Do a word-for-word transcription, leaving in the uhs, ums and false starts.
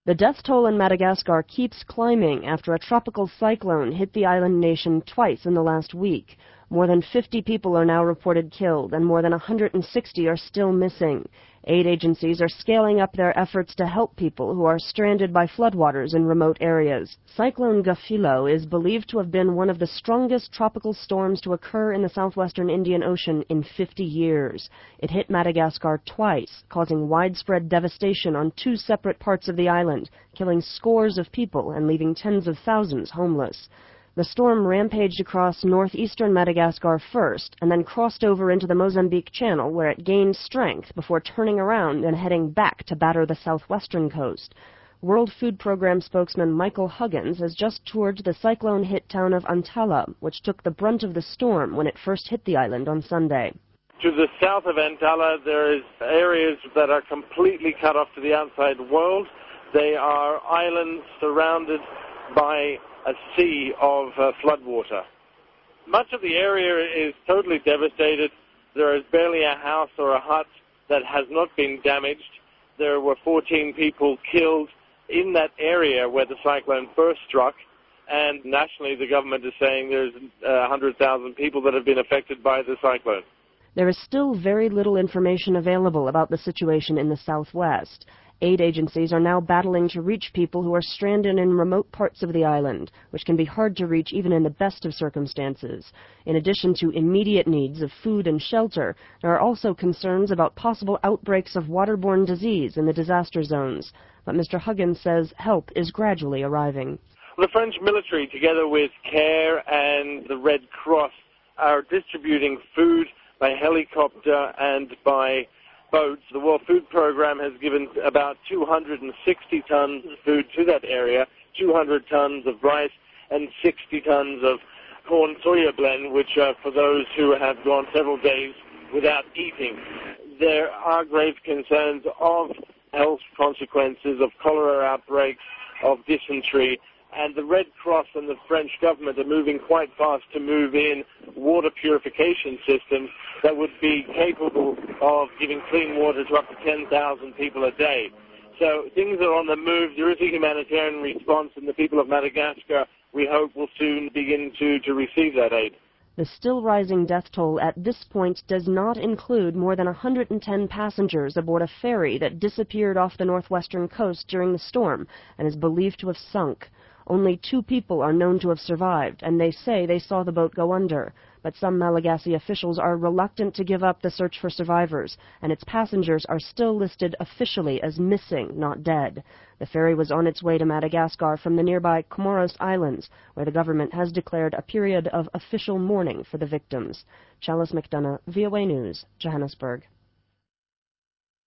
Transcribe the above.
The death toll in Madagascar keeps climbing after a tropical cyclone hit the island nation twice in the last week. More than fifty people are now reported killed, and more than one hundred sixty are still missing. Aid agencies are scaling up their efforts to help people who are stranded by floodwaters in remote areas. Cyclone Gafilo is believed to have been one of the strongest tropical storms to occur in the southwestern Indian Ocean in fifty years. It hit Madagascar twice, causing widespread devastation on two separate parts of the island, killing scores of people and leaving tens of thousands homeless. The storm rampaged across northeastern Madagascar first, and then crossed over into the Mozambique Channel, where it gained strength before turning around and heading back to batter the southwestern coast. World Food Program spokesman Michael Huggins has just toured the cyclone-hit town of Antala, which took the brunt of the storm when it first hit the island on Sunday. To the south of Antala, there is areas that are completely cut off to the outside world. They are islands surrounded by a sea of uh, floodwater. Much of the area is totally devastated. There is barely a house or a hut that has not been damaged. There were fourteen people killed in that area where the cyclone first struck, and nationally the government is saying there's uh, one hundred thousand people that have been affected by the cyclone. There is still very little information available about the situation in the southwest. Aid agencies are now battling to reach people who are stranded in remote parts of the island, which can be hard to reach even in the best of circumstances. In addition to immediate needs of food and shelter, there are also concerns about possible outbreaks of waterborne disease in the disaster zones. But Mister Huggins says help is gradually arriving. The French military, together with CARE and the Red Cross, are distributing food by helicopter and by boats. The World Food Program has given about two hundred sixty tons of food to that area, two hundred tons of rice and sixty tons of corn soya blend, which are for those who have gone several days without eating. There are grave concerns of health consequences, of cholera outbreaks, of dysentery, and the Red Cross and the French government are moving quite fast to move in water purification systems that would be capable of giving clean water to up to ten thousand people a day. So things are on the move. There is a humanitarian response, and the people of Madagascar, we hope, will soon begin to, to receive that aid. The still rising death toll at this point does not include more than one hundred ten passengers aboard a ferry that disappeared off the northwestern coast during the storm and is believed to have sunk. Only two people are known to have survived, and they say they saw the boat go under. But some Malagasy officials are reluctant to give up the search for survivors, and its passengers are still listed officially as missing, not dead. The ferry was on its way to Madagascar from the nearby Comoros Islands, where the government has declared a period of official mourning for the victims. Chalice McDonough, V O A News, Johannesburg.